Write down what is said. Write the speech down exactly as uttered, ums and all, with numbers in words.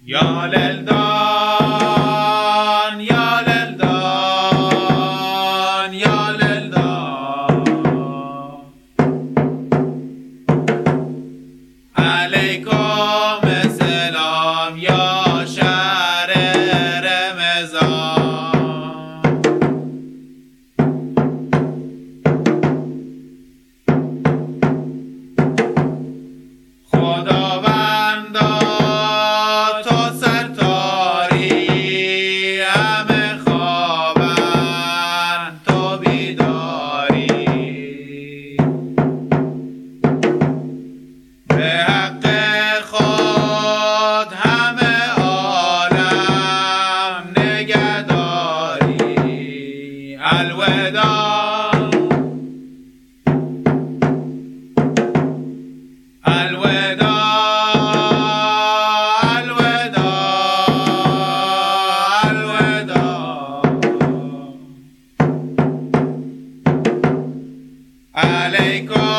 یا للدان یا للدان یا للدان علیکم سلام یا شهر رمضان. خداوندا تو ستاری، همه خوابن تو بیداری، به حق خود همه عالم نگهداری. الوداع الوداع الوداع الوداع علیکم